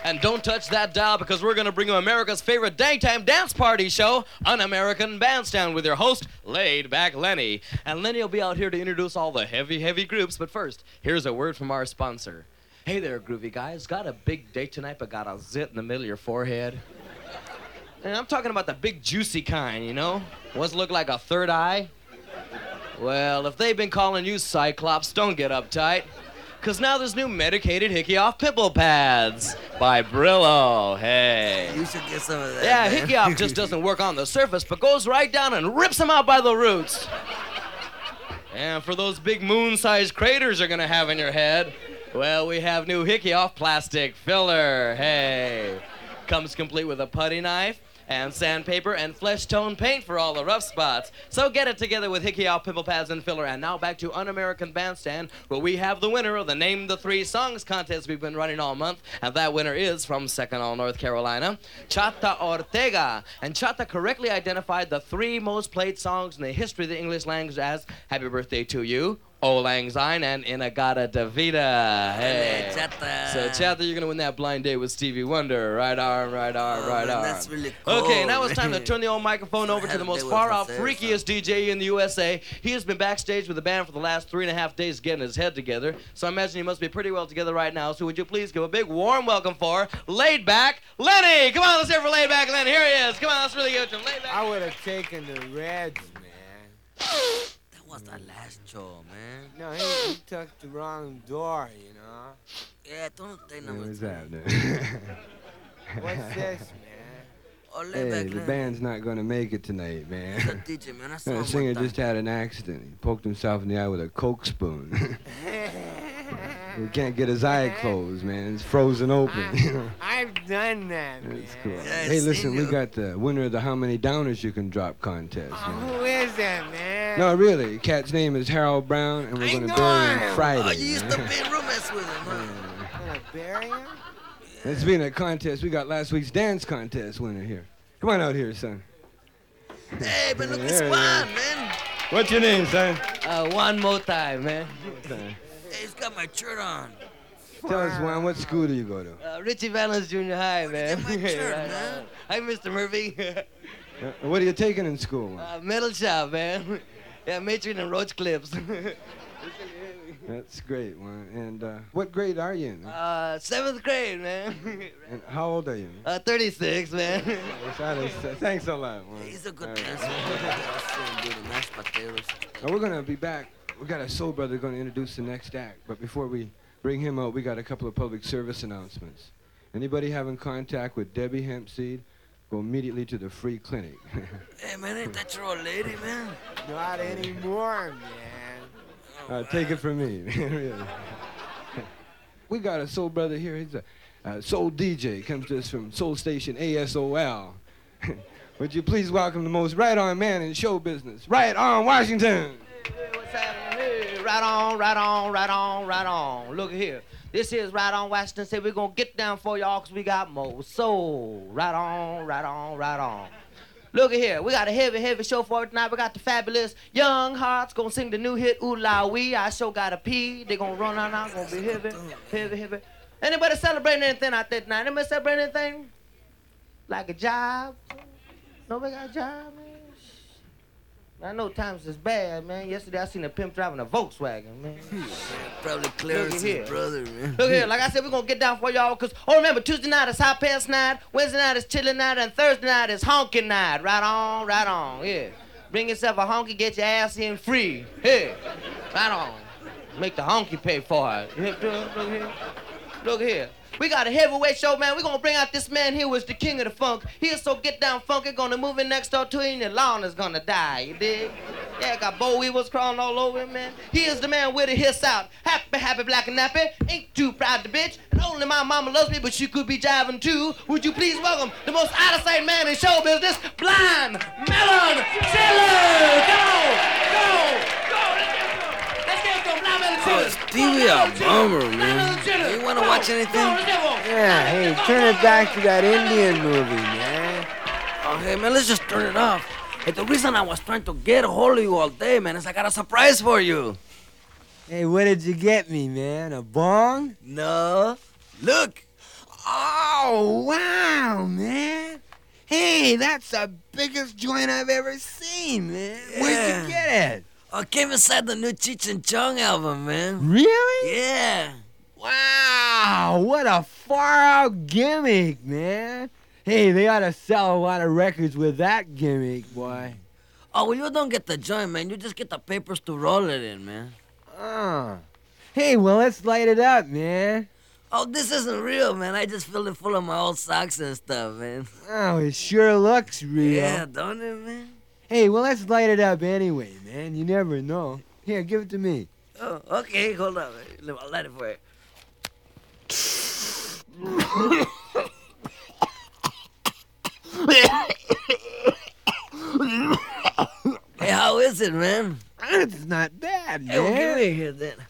And don't touch that dial because we're going to bring you America's favorite daytime dance party show, Un-American Bandstand, with your host, Laid Back Lenny. And Lenny will be out here to introduce all the heavy groups. But first, here's a word from our sponsor. Hey there, groovy guys. Got a big date tonight but got a zit in the middle of your forehead? And I'm talking about the big juicy kind, you know? What's look like a third eye? Well, if they've been calling you Cyclops, don't get uptight. Because now there's new medicated Hickey Off pimple pads by Brillo. Hey. You should get some of that. Yeah, man. Hickey Off just doesn't work on the surface, but goes right down and rips them out by the roots. And for those big moon-sized craters you're going to have in your head, well, we have new Hickey Off plastic filler. Hey. Comes complete with a putty knife and sandpaper and flesh tone paint for all the rough spots. So get it together with Hickey Off pimple pads and filler. And now back to Un-American Bandstand, where we have the winner of the Name the Three Songs contest we've been running all month. And that winner is from Secanal, North Carolina, Chata Ortega. And Chata correctly identified the three most played songs in the history of the English language as Happy Birthday to You, Auld Lang Syne, and Inagata Davida. Hey. Chata. So, Chata, you're going to win that blind date with Stevie Wonder. Right arm, right arm, Oh, right man, arm. that's really cool. Okay, now it's time to turn the old microphone over to the most far-out, freakiest DJ in the USA. He has been backstage with the band for the last 3.5 days getting his head together. So I imagine he must be pretty well together right now. So would you please give a big warm welcome for Laid Back Lenny. Come on, let's hear for Laid Back Lenny. Here he is. Come on, let's really give it to him. Laid Back. I would have taken the Reds, man. That was the last show, man. No, he took the wrong door, you know. Yeah, don't take number What's three. happening? What's this, man? Oh, lay Hey, back, the man. band's not gonna make it tonight, The man. DJ, man. I saw The him singer one time. just had an accident. He poked himself in the eye with a Coke spoon. He can't get his eye closed, man. It's frozen open. You know? I've done that, man. That's cool. Yeah, Hey, I've listen, seen we you. got the winner of the How Many Downers You Can Drop contest. Oh, man. who is that, man? No, really. The cat's name is Harold Brown, and we're I gonna know bury him him. Friday. Oh, you used to man. be roommates with him, huh? I'm gonna bury him? It's been a contest. We got last week's dance contest winner here. Come on out here, son. Hey, but look, Yeah, it's yeah. fun, man. What's your name, son? One more time, man. Hey, he's got my shirt on. Tell us, Juan, what school do you go to? Richie Valens Junior High, man. get my shirt, Right man? on. Hi, Mr. Murphy. What are you taking in school? Juan? Metal shop, man. Yeah, majoring in roach clips. That's great, Juan. And what grade are you in? 7th grade, man. And how old are you? 36, man. Thanks a lot, Juan. He's a good All right. dancer. I see him do the mashed potatoes. Now we're gonna be back. We got a soul brother gonna introduce the next act. But before we bring him out, we got a couple of public service announcements. Anybody having contact with Debbie Hempseed, go immediately to the free clinic. Hey, man, ain't that your old lady, man? Not anymore, man. Take it from me. Really. We got a soul brother here. He's a soul DJ. Comes to us from Soul Station ASOL. Would you please welcome the most right-on man in show business, Right On Washington. What's happening? Hey, right on, right on, right on, right on. Look here. This is Right On Washington. Say we're going to get down for y'all because we got more soul. Right on, right on, right on. Look at here. We got a heavy show for it tonight. We got the fabulous Young Hearts going to sing the new hit, Ooh La Wee. I sure got a pee. They going to run on out. Going to be heavy. Anybody celebrating anything out there tonight? Anybody celebrating anything? Like a job? Nobody got a job, man? I know times is bad, man. Yesterday I seen a pimp driving a Volkswagen, man. Probably Clarence's here. brother, man. Look here, like I said, we're gonna get down for y'all, cause remember, Tuesday night is hot pants night, Wednesday night is chillin' night, and Thursday night is honkin' night. Right on, yeah. Bring yourself a honky, get your ass in free. Hey, right on. Make the honky pay for it. You hip to it? Look here. Look here. We got a heavyweight show, man. We're gonna bring out this man here who's the king of the funk. He is so get down funky, gonna move in next door to you and your lawn is gonna die, you dig? Yeah, got boll weevils crawling all over him, man. He is the man with a hiss out. Happy, black and nappy. Ain't too proud to bitch. And only my mama loves me, but she could be jiving too. Would you please welcome the most out-of-sight man in show business, Blind Melon Chiller! Go! Let's get him, Blind Melon Chiller! Oh, Stevie, a bummer, man. You wanna watch anything? Yeah, hey, turn it back to that Indian movie, man. Oh, hey, man, let's just turn it off. Hey, the reason I was trying to get a hold of you all day, man, is I got a surprise for you. Hey, what did you get me, man? A bong? No. Look. Oh, Oh, wow, man. Hey, that's the biggest joint I've ever seen, man. Where'd Yeah. you get it? I came inside the new Cheech and Chong album, man. Really? Yeah. Wow, what a far out gimmick, man. Hey, they ought to sell a lot of records with that gimmick, boy. Oh, well, you don't get the joint, man. You just get the papers to roll it in, man. Hey, well, let's light it up, man. Oh, this isn't real, man. I just filled it full of my old socks and stuff, man. Oh, it sure looks real. Yeah, don't it, man? Hey, well, let's light it up anyway, man. You never know. Here, give it to me. Oh, okay, hold on. I'll light it for you. Hey, how is it, man? It's not bad, man. Hey, well, give me here then.